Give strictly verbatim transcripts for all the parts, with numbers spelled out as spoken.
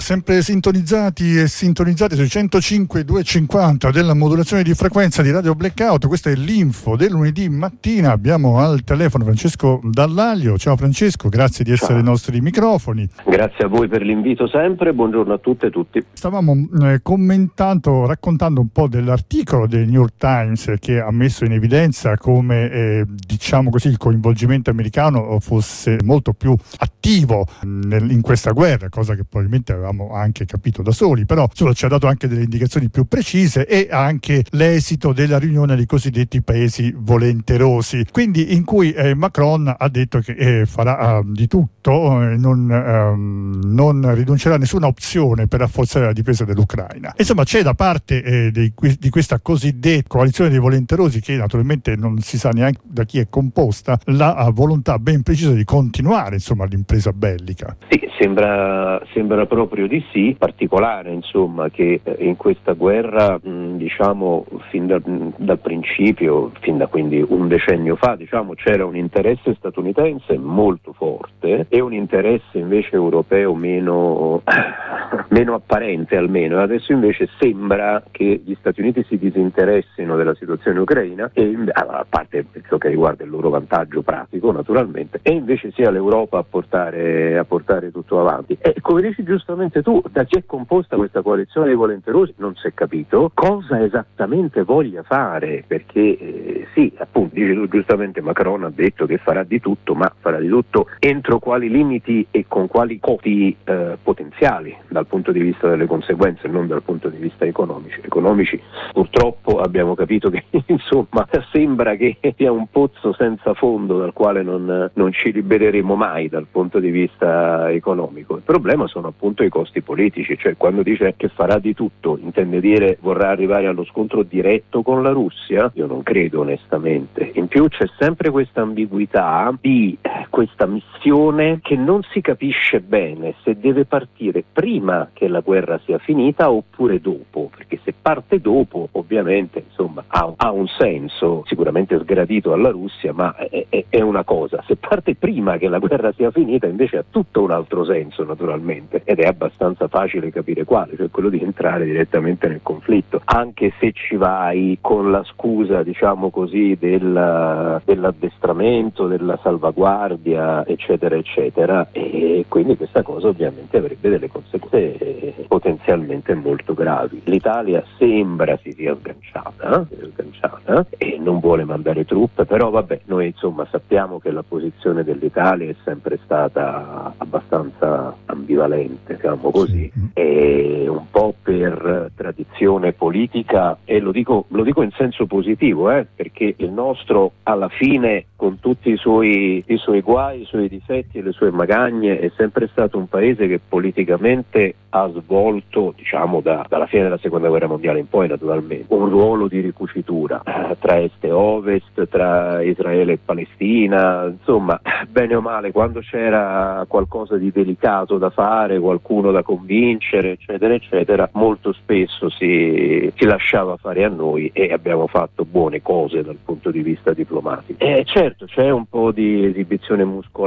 Sempre sintonizzati e sintonizzati sui centocinque duecentocinquanta della modulazione di frequenza di Radio Blackout. Questa è l'info del lunedì mattina. Abbiamo al telefono Francesco Dallaglio. Ciao Francesco, grazie di essere ai nostri microfoni. Grazie a voi per l'invito sempre, buongiorno a tutte e tutti. Stavamo eh, commentando, raccontando un po' dell'articolo del New York Times che ha messo in evidenza come eh, diciamo così il coinvolgimento americano fosse molto più attivo nel, in questa guerra, cosa che probabilmente avevamo anche capito da soli, però insomma, ci ha dato anche delle indicazioni più precise e anche l'esito della riunione dei cosiddetti paesi volenterosi, quindi in cui eh, Macron ha detto che eh, farà uh, di tutto, eh, non, uh, non rinuncerà a nessuna opzione per rafforzare la difesa dell'Ucraina. Insomma, c'è da parte eh, di, di questa cosiddetta coalizione dei volenterosi, che naturalmente non si sa neanche da chi è composta, la uh, volontà ben precisa di continuare insomma l'impresa bellica. Sì, sembra, sembra proprio di sì, particolare insomma che in questa guerra mh, diciamo fin da, dal principio, fin da quindi un decennio fa diciamo c'era un interesse statunitense molto forte e un interesse invece europeo meno, meno apparente almeno. Adesso invece sembra che gli Stati Uniti si disinteressino della situazione ucraina, e a parte ciò che riguarda il loro vantaggio pratico naturalmente, e invece sia l'Europa a portare, a portare tutto avanti. E come dici giustamente tu, da chi è composta questa coalizione dei volenterosi non si è capito cosa esattamente voglia fare, perché eh, sì, appunto, dici tu giustamente, Macron ha detto che farà di tutto, ma farà di tutto entro quali limiti e con quali costi eh, potenziali dal punto di vista delle conseguenze, non dal punto di vista economici. Economici purtroppo abbiamo capito che insomma sembra che sia un pozzo senza fondo dal quale non, non ci libereremo mai dal punto di vista economico. Il problema sono appunto i costi politici, cioè quando dice che farà di tutto intende dire vorrà arrivare allo scontro diretto con la Russia? Io non credo onestamente. In più c'è sempre questa ambiguità di questa missione che non si capisce bene se deve partire prima che la guerra sia finita oppure dopo, perché se parte dopo ovviamente insomma ha, ha un senso sicuramente sgradito alla Russia, ma è, è, è una cosa. Se parte prima che la guerra sia finita invece ha tutto un altro senso naturalmente, ed è abbastanza facile capire quale, cioè quello di entrare direttamente nel conflitto, anche se ci vai con la scusa diciamo così del, dell'addestramento, della salvaguardia eccetera eccetera, e quindi questa cosa ovviamente avrebbe delle conseguenze potenzialmente molto gravi. L'Italia sembra si sia sganciata, eh? sganciata e non vuole mandare truppe, però vabbè, noi insomma sappiamo che la posizione dell'Italia è sempre stata abbastanza ambivalente, diciamo così, e un po' per tradizione politica, e lo dico, lo dico in senso positivo, eh, perché il nostro alla fine, con tutti i suoi, i suoi guai, i suoi difetti e le sue magagne, è sempre stato un paese che politicamente ha svolto, diciamo da, dalla fine della seconda guerra mondiale in poi naturalmente, un ruolo di ricucitura eh, tra est e ovest, tra Israele e Palestina, insomma bene o male quando c'era qualcosa di delicato da fare, qualcuno da convincere eccetera eccetera, molto spesso si, si lasciava fare a noi e abbiamo fatto buone cose dal punto di vista diplomatico. E certo c'è un po' di esibizione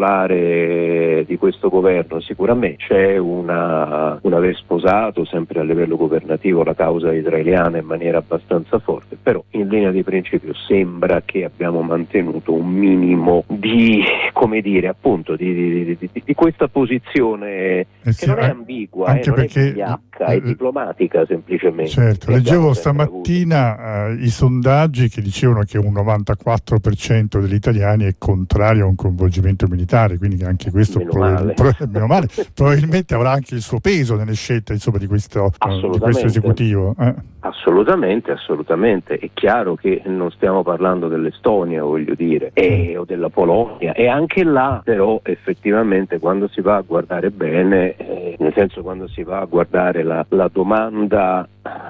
muscolare di questo governo, sicuramente c'è una, un aver sposato sempre a livello governativo la causa israeliana in maniera abbastanza forte, però in linea di principio sembra che abbiamo mantenuto un minimo di, come dire, appunto di, di, di, di questa posizione eh sì, che non è ambigua, anche eh, non perché è vigliacca, è diplomatica semplicemente. Certo, leggevo stamattina eh, i sondaggi che dicevano che un novantaquattro per cento degli italiani è contrario a un coinvolgimento militare, quindi anche questo meno prob- male. Pro- meno male, probabilmente avrà anche il suo peso nelle scelte insomma, di, questo, uh, di questo esecutivo. Eh. Assolutamente, assolutamente. È chiaro che non stiamo parlando dell'Estonia, voglio dire, e, o della Polonia, e anche là però effettivamente quando si va a guardare bene, eh, nel senso quando si va a guardare la, la domanda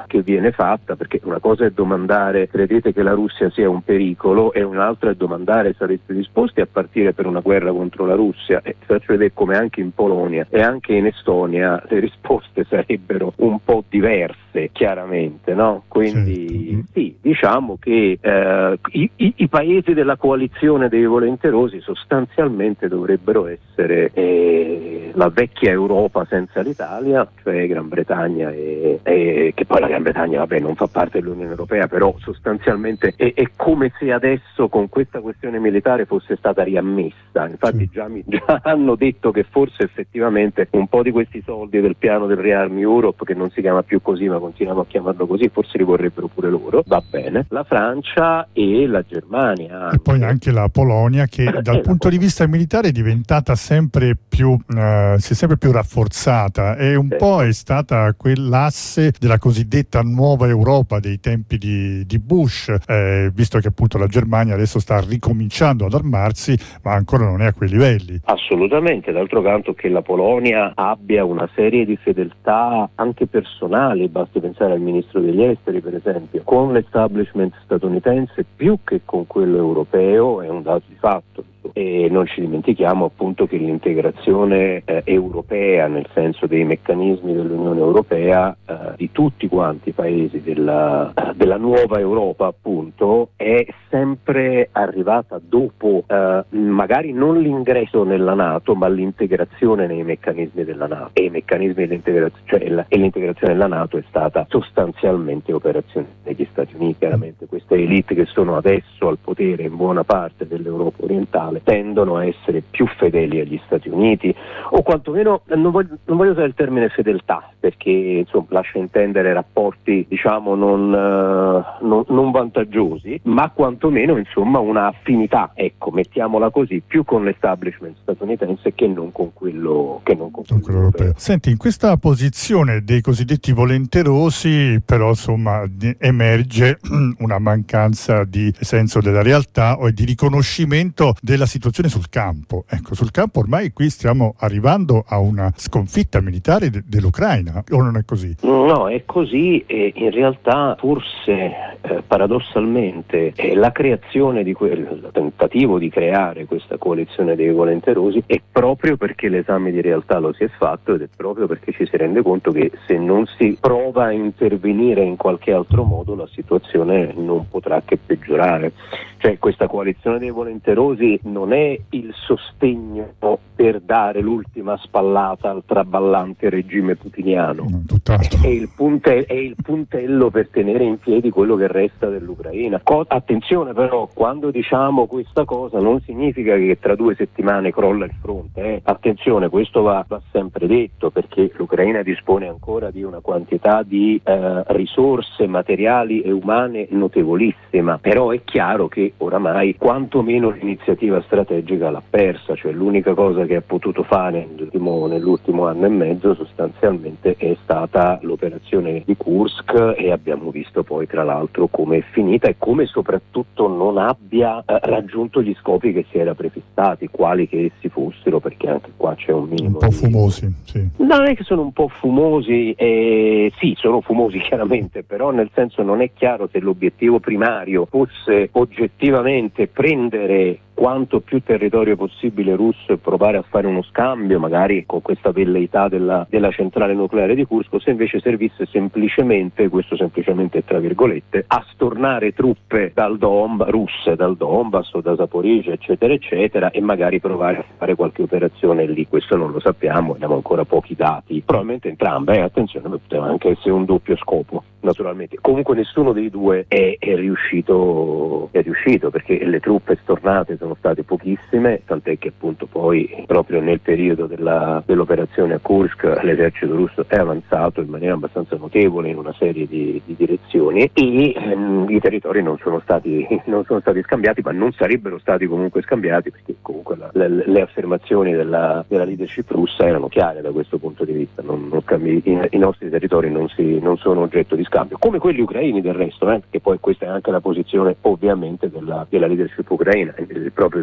che viene fatta, perché una cosa è domandare credete che la Russia sia un pericolo e un'altra è domandare sareste disposti a partire per una guerra contro la Russia, e ti faccio vedere come anche in Polonia e anche in Estonia le risposte sarebbero un po' diverse chiaramente, no? Quindi certo. Sì, diciamo che eh, i, i, i paesi della coalizione dei volenterosi sostanzialmente dovrebbero essere eh, la vecchia Europa senza l'Italia, cioè Gran Bretagna e, e che poi la Gran Bretagna vabbè non fa parte dell'Unione Europea, però sostanzialmente è, è come se adesso con questa questione militare fosse stata riammessa. Infatti già, mi, già hanno detto che forse effettivamente un po' di questi soldi del piano del Rearm Europe, che non si chiama più così ma continuiamo a chiamarlo così, forse li vorrebbero pure loro, va bene, la Francia e la Germania e poi anche la Polonia, che dal punto di vista militare è diventata sempre più eh, si è sempre più rafforzata, e un sì. po' è stata quell'asse della cosiddetta nuova Europa dei tempi di, di Bush, eh, visto che appunto la Germania adesso sta ricominciando ad armarsi ma ancora non è a quei livelli. Assolutamente, d'altro canto che la Polonia abbia una serie di fedeltà anche personali, basti pensare al ministro degli esteri per esempio, con l'establishment statunitense più che con quello europeo è un dato di fatto. E non ci dimentichiamo appunto che l'integrazione eh, europea, nel senso dei meccanismi dell'Unione Europea, eh, di tutti quanti i paesi della, della nuova Europa appunto, è sempre arrivata dopo eh, magari non l'ingresso nella NATO ma l'integrazione nei meccanismi della NATO, e i meccanismi dell'integrazione, cioè la, e l'integrazione della NATO è stata sostanzialmente operazione degli Stati Uniti. Chiaramente queste elite che sono adesso al potere in buona parte dell'Europa orientale tendono a essere più fedeli agli Stati Uniti, o quantomeno non voglio, non voglio usare il termine fedeltà perché insomma lascia intendere rapporti diciamo non, uh, non, non vantaggiosi, ma quantomeno insomma una affinità, ecco, mettiamola così, più con l'establishment statunitense che non con quello che non con quello, quello europeo. europeo. Senti, in questa posizione dei cosiddetti volenterosi però insomma emerge una mancanza di senso della realtà o di riconoscimento della situazione sul campo. Ecco, sul campo ormai qui stiamo arrivando a una sconfitta militare de- dell'Ucraina, o non è così? No, è così, e in realtà forse eh, paradossalmente eh, la creazione di quel il tentativo di creare questa coalizione dei volenterosi è proprio perché l'esame di realtà lo si è fatto, ed è proprio perché ci si rende conto che se non si prova a intervenire in qualche altro modo la situazione non potrà che peggiorare. Cioè questa coalizione dei volenterosi non è il sostegno per dare l'ultima spallata al traballante regime putiniano, no, è, il punte- è il puntello per tenere in piedi quello che resta dell'Ucraina. Co- attenzione però, quando diciamo questa cosa non significa che tra due settimane crolla il fronte, eh. attenzione, questo va, va sempre detto, perché l'Ucraina dispone ancora di una quantità di eh, risorse materiali e umane notevolissima, però è chiaro che oramai quantomeno l'iniziativa strategica l'ha persa, cioè l'unica cosa che ha potuto fare nell'ultimo, nell'ultimo anno e mezzo sostanzialmente è stata l'operazione di Kursk, e abbiamo visto poi tra l'altro come è finita e come soprattutto non abbia eh, raggiunto gli scopi che si era prefissati, quali che essi fossero, perché anche qua c'è un minimo un po' di... fumosi, sì. Non è che sono un po' fumosi, eh, sì, sono fumosi chiaramente, però nel senso non è chiaro se l'obiettivo primario fosse oggettivamente prendere quanto più territorio possibile russo e provare a fare uno scambio magari con questa velleità della, della centrale nucleare di Kursk, o se invece servisse semplicemente, questo semplicemente tra virgolette, a stornare truppe dal Donbass, russe dal Donbass o da Zaporizhzhia eccetera eccetera, e magari provare a fare qualche operazione lì. Questo non lo sappiamo, abbiamo ancora pochi dati, probabilmente entrambe, eh, attenzione, poteva anche essere un doppio scopo naturalmente. Comunque nessuno dei due è, è riuscito è riuscito perché le truppe stornate sono state pochissime, tant'è che appunto poi proprio nel periodo della, dell'operazione a Kursk l'esercito russo è avanzato in maniera abbastanza notevole in una serie di, di direzioni, e ehm, i territori non sono stati non sono stati scambiati, ma non sarebbero stati comunque scambiati, perché comunque la, le, le affermazioni della, della leadership russa erano chiare da questo punto di vista. Non, non scambi, i, i nostri territori non, si, non sono oggetto di scambio, come quelli ucraini del resto, eh, perché poi questa è anche la posizione ovviamente della, della leadership ucraina, proprio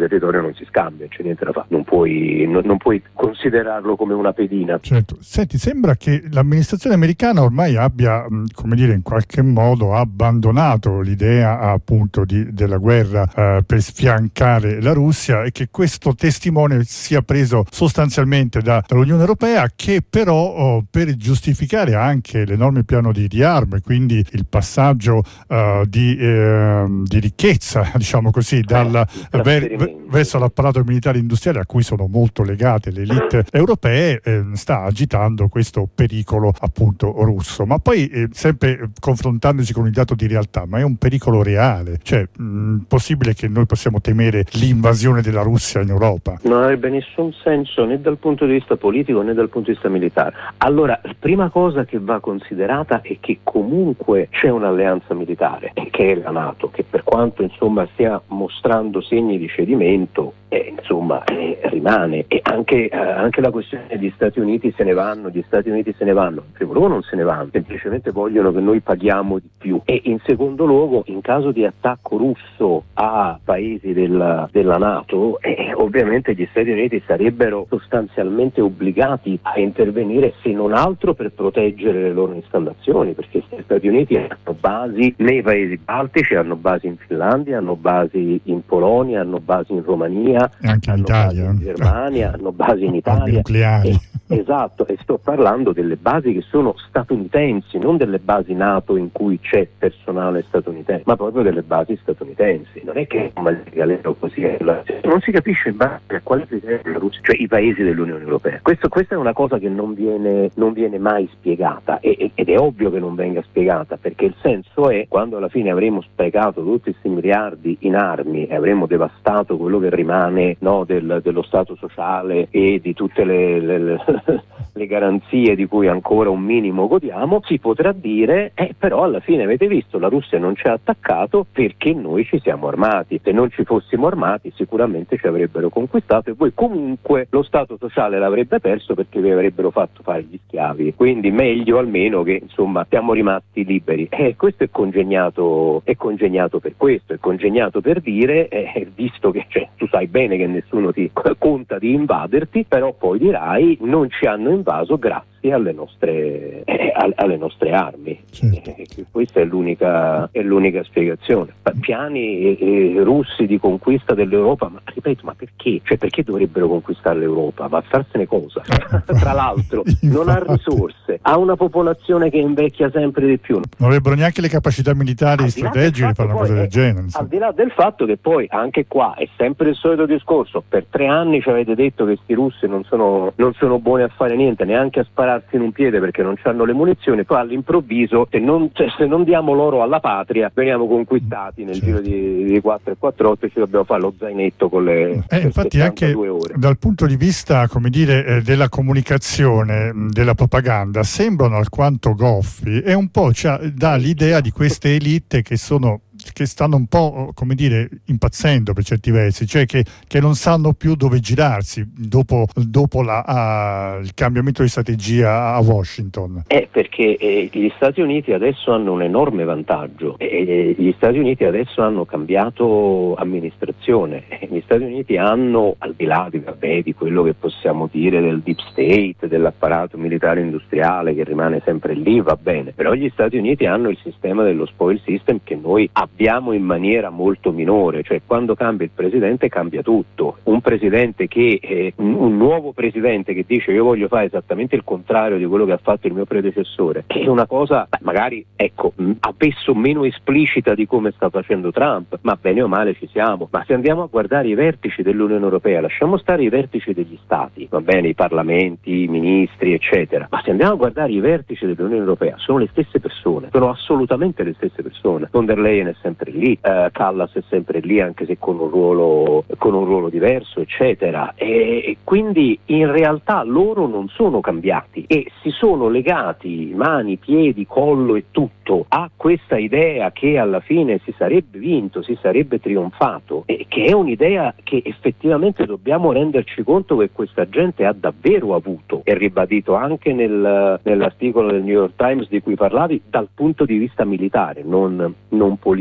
territorio non si scambia, c'è niente da fare, non puoi, non, non puoi considerarlo come una pedina. Certo. Senti, sembra che l'amministrazione americana ormai abbia, come dire, in qualche modo abbandonato l'idea appunto di, della guerra eh, per sfiancare la Russia, e che questo testimone sia preso sostanzialmente da, dall'Unione Europea, che però oh, per giustificare anche l'enorme piano di, di armi, quindi il passaggio uh, di, eh, di ricchezza, diciamo così, dal, eh, ver, verso l'apparato militare industriale a cui sono molto legate le elite europee, eh, sta agitando questo pericolo appunto russo. Ma poi eh, sempre confrontandosi con il dato di realtà, ma è un pericolo reale? Cioè, mh, possibile che noi possiamo temere l'invasione della Russia in Europa? Non avrebbe nessun senso né dal punto di vista politico né dal punto di vista militare. Allora, la prima cosa che va considerata è che comunque c'è un'alleanza militare, che è la NATO, che per quanto insomma stia mostrando segni di cedimento, eh, insomma eh, rimane. E anche, eh, anche la questione di Stati Uniti se ne vanno, gli Stati Uniti se ne vanno, in primo luogo non se ne vanno, semplicemente vogliono che noi paghiamo di più, e in secondo luogo in caso di attacco russo a paesi della, della NATO, eh, ovviamente gli Stati Uniti sarebbero sostanzialmente obbligati a intervenire, se non altro per proteggere le loro installazioni, perché gli Stati Uniti hanno basi nei paesi baltici, hanno basi in Finlandia, hanno basi in Polonia, hanno basi in Romania, anche in hanno Italia, basi in Germania, hanno basi in Italia. Nucleari. E, esatto, e sto parlando delle basi che sono statunitensi, non delle basi NATO in cui c'è personale statunitense, ma proprio delle basi statunitensi. Non è che un galero così è, non si capisce in base a quale criterio la Russia, cioè i paesi dell'Unione Europea. Questo, questa è una cosa che non viene, non viene mai spiegata, e, ed è ovvio che non venga spiegata, perché il senso è, quando alla fine avremo sprecato tutti questi miliardi in armi e avremo devastato quello che rimane, no, del, dello Stato sociale e di tutte le, le, le, le garanzie di cui ancora un minimo godiamo, si potrà dire eh, però alla fine avete visto, la Russia non ci ha attaccato perché noi ci siamo armati, se non ci fossimo armati sicuramente ci avrebbero conquistato, e poi comunque lo Stato sociale l'avrebbe perso perché vi avrebbero fatto fare gli schiavi, quindi meglio almeno che insomma siamo rimasti liberi. E questo è congegnato, è congegnato per questo, è congegnato per dire eh, visto che cioè, tu sai bene che nessuno ti conta di invaderti, però poi dirai non ci hanno invaso grazie alle nostre eh, alle nostre armi. Certo. Eh, questa è l'unica è l'unica spiegazione. Piani eh, russi di conquista dell'Europa, ma ripeto, ma perché? Cioè perché dovrebbero conquistare l'Europa? Ma farsene cosa? Tra l'altro non ha risorse, ha una popolazione che invecchia sempre di più. Non avrebbero neanche le capacità militari strategiche di fare una cosa del genere. Al di là del fatto che poi anche qua è sempre il solito discorso, per tre anni ci avete detto che sti russi non sono, non sono buoni a fare niente, neanche a spararsi in un piede perché non hanno le munizioni, poi all'improvviso se non, cioè, se non diamo l'oro alla patria veniamo conquistati nel certo. giro di, di quattro e quattr'otto, e ci dobbiamo fare lo zainetto con le eh, infatti anche ore. Dal punto di vista, come dire, eh, della comunicazione, della propaganda, sembrano alquanto goffi, e un po' cioè, dà l'idea di queste elite che sono che stanno un po', come dire, impazzendo per certi versi, cioè che, che non sanno più dove girarsi dopo, dopo la, uh, il cambiamento di strategia a Washington. Eh, perché eh, gli Stati Uniti adesso hanno un enorme vantaggio, eh, gli Stati Uniti adesso hanno cambiato amministrazione, eh, gli Stati Uniti hanno, al di là di, vabbè, di quello che possiamo dire del deep state, dell'apparato militare industriale che rimane sempre lì, va bene, però gli Stati Uniti hanno il sistema dello spoil system che noi abbiamo in maniera molto minore, cioè quando cambia il presidente cambia tutto. Un presidente che eh, un nuovo presidente che dice io voglio fare esattamente il contrario di quello che ha fatto il mio predecessore, che è una cosa magari ecco adesso meno esplicita di come sta facendo Trump, ma bene o male ci siamo. Ma se andiamo a guardare i vertici dell'Unione Europea, lasciamo stare i vertici degli stati, va bene, i parlamenti, i ministri eccetera, ma se andiamo a guardare i vertici dell'Unione Europea sono le stesse persone, sono assolutamente le stesse persone. Von der Leyen è sempre lì, eh, Callas è sempre lì anche se con un ruolo con un ruolo diverso eccetera, e, e quindi in realtà loro non sono cambiati e si sono legati mani, piedi, collo e tutto a questa idea che alla fine si sarebbe vinto, si sarebbe trionfato, e che è un'idea che effettivamente dobbiamo renderci conto che questa gente ha davvero avuto, è ribadito anche nel, nell'articolo del New York Times di cui parlavi, dal punto di vista militare, non, non politico.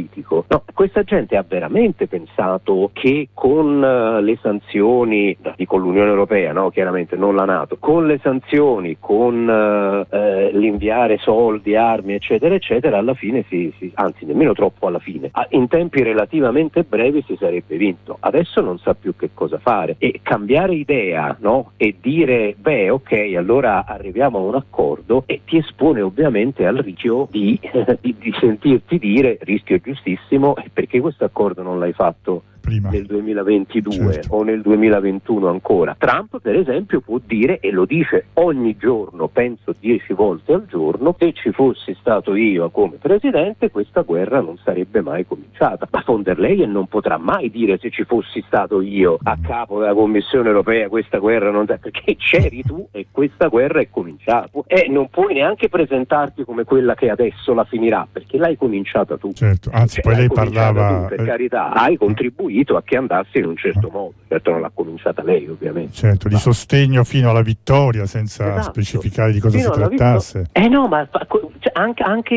politico. No, questa gente ha veramente pensato che con uh, le sanzioni, dico l'Unione Europea, no, chiaramente non la NATO, con le sanzioni, con uh, uh, l'inviare soldi, armi, eccetera, eccetera, alla fine si, si anzi nemmeno troppo alla fine, in tempi relativamente brevi si sarebbe vinto. Adesso non sa più che cosa fare e cambiare idea, no? E dire beh ok, allora arriviamo a un accordo, e ti espone ovviamente al rischio di, di, di sentirti dire, rischio giustissimo, perché questo accordo non l'hai fatto prima, nel duemilaventidue, certo, o nel duemilaventuno ancora. Trump per esempio può dire, e lo dice ogni giorno, penso dieci volte al giorno, se ci fossi stato io come presidente questa guerra non sarebbe mai cominciata. Ma von der Leyen non potrà mai dire se ci fossi stato io a capo della Commissione Europea questa guerra non, perché c'eri tu e questa guerra è cominciata, e non puoi neanche presentarti come quella che adesso la finirà, perché l'hai cominciata tu. Certo, anzi cioè, poi lei parlava tu, per carità, hai contribuito a che andasse in un certo modo, certo non l'ha cominciata lei ovviamente, certo, di sostegno fino alla vittoria, senza esatto. specificare di cosa fino si trattasse. Vittor- eh no, ma cioè, anche, anche,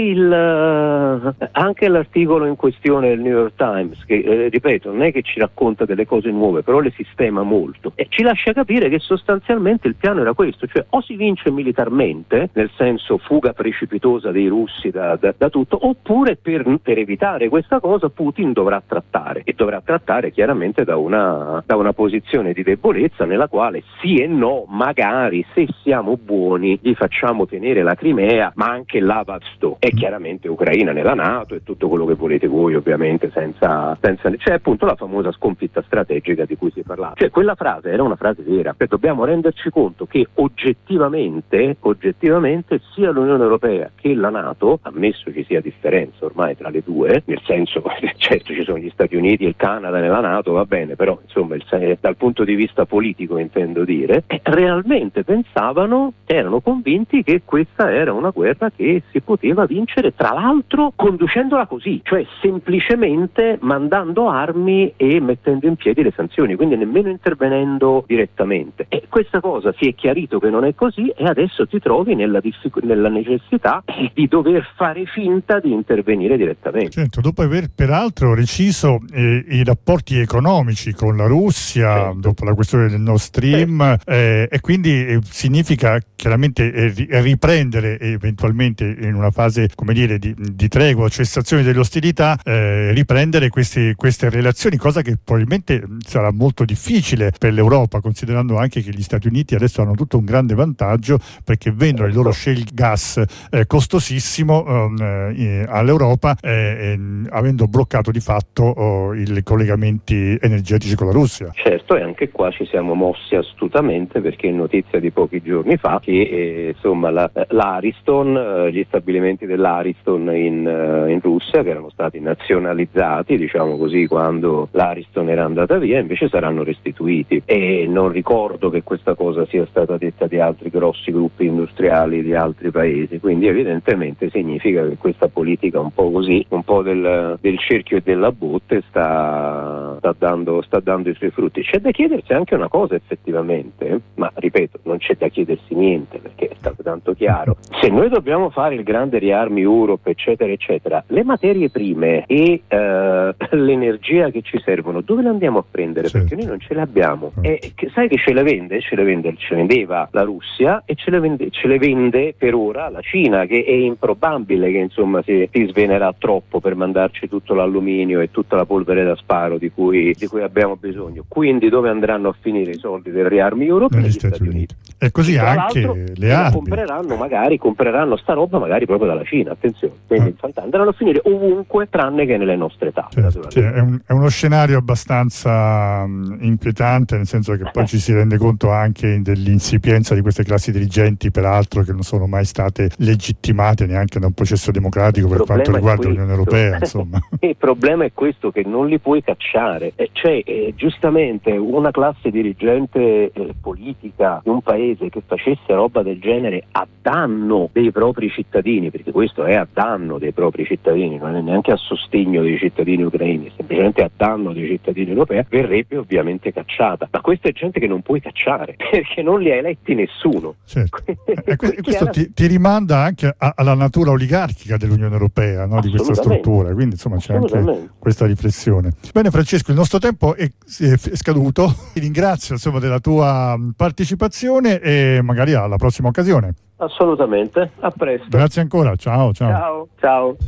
il, anche l'articolo in questione del New York Times, che eh, ripeto non è che ci racconta delle cose nuove, però le sistema molto e ci lascia capire che sostanzialmente il piano era questo, cioè o si vince militarmente, nel senso fuga precipitosa dei russi da, da, da tutto, oppure per, per evitare questa cosa Putin dovrà trattare, e dovrà trattare chiaramente da una, da una posizione di debolezza nella quale sì e no, magari se siamo buoni gli facciamo tenere la Crimea, ma anche l'Avadsto, e chiaramente Ucraina nella NATO e tutto quello che volete voi ovviamente, senza, senza c'è appunto la famosa sconfitta strategica di cui si parlava. Cioè quella frase era una frase vera, cioè, dobbiamo renderci conto che oggettivamente oggettivamente sia l'Unione Europea che la NATO, ammesso ci sia differenza ormai tra le due, nel senso certo ci sono gli Stati Uniti e il Canada nella NATO, va bene, però insomma il, dal punto di vista politico intendo dire, eh, realmente pensavano, erano convinti che questa era una guerra che si poteva vincere, tra l'altro conducendola così, cioè semplicemente mandando armi e mettendo in piedi le sanzioni, quindi nemmeno intervenendo direttamente. E questa cosa si è chiarito che non è così, e adesso ti trovi nella, diffic- nella necessità di dover fare finta di intervenire direttamente. Certo, dopo aver peraltro reciso eh, i rapporti economici con la Russia, certo, dopo la questione del Nord Stream, certo, eh, e quindi eh, significa chiaramente eh, riprendere eventualmente in una fase, come dire, di, di tregua, cessazione delle ostilità, eh, riprendere queste, queste relazioni, cosa che probabilmente sarà molto difficile per l'Europa, considerando anche che gli Stati Uniti adesso hanno tutto un grande vantaggio perché vendono il loro shale gas eh, costosissimo eh, all'Europa, eh, eh, avendo bloccato di fatto oh, i collegamenti energetici con la Russia. Certo, e anche qua ci siamo mossi astutamente, perché è notizia di pochi giorni fa che eh, insomma la, l'Ariston, eh, gli stabilimenti dell'Ariston in, uh, in Russia, che erano stati nazionalizzati, diciamo così, quando l'Ariston era andata via, invece saranno restituiti, e non ricordo che questa cosa sia stata detta di altri grossi gruppi industriali di altri paesi, quindi evidentemente significa che questa politica un po' così, un po' del, del cerchio e della botte sta, sta, dando, sta dando i suoi frutti. C'è da chiedersi anche una cosa effettivamente, ma ripeto, non c'è da chiedersi niente perché è stato tanto chiaro. Se noi dobbiamo fare il grande riarmi Europe eccetera eccetera, le materie prime e eh, l'energia che ci servono dove le andiamo a prendere? Certo. Perché noi non ce le abbiamo. E che, sai che ce le vende? Ce le vende, ce le vendeva la Russia e ce le vende, ce le vende per ora la Cina, che è improbabile che insomma si, si svenerà troppo per mandarci tutto l'alluminio e tutta la polvere da sparo di cui, di cui abbiamo bisogno. Quindi dove andranno a finire i soldi del riarmi Europe? Negli Stati, Stati Uniti. Uniti. E così tra anche le armi. Compreranno magari, compreranno sta roba magari proprio dalla Cina, attenzione. Quindi ah. andranno a finire ovunque tranne che nelle nostre tasche. Certo, cioè, è, un, è uno scenario abbastanza um, inquietante, nel senso che poi ci si rende conto anche dell'insipienza di queste classi dirigenti, peraltro che non sono mai state legittimate neanche da un processo democratico per quanto riguarda l'Unione Europea. Insomma. Il problema è questo, che non li puoi cacciare. Eh, cioè, eh, giustamente una classe dirigente eh, politica di un paese che facesse roba del genere a danno dei propri cittadini cittadini, perché questo è a danno dei propri cittadini, non è neanche a sostegno dei cittadini ucraini, è semplicemente a danno dei cittadini europei, verrebbe ovviamente cacciata. Ma questa è gente che non puoi cacciare, perché non li ha eletti nessuno. Certo. E questo ti, ti rimanda anche a, alla natura oligarchica dell'Unione Europea, no? Di questa struttura, quindi insomma c'è anche questa riflessione. Bene Francesco, il nostro tempo è, è scaduto, ti ringrazio insomma della tua partecipazione e magari alla prossima occasione. Assolutamente, a presto. Grazie ancora, ciao ciao. Ciao, ciao.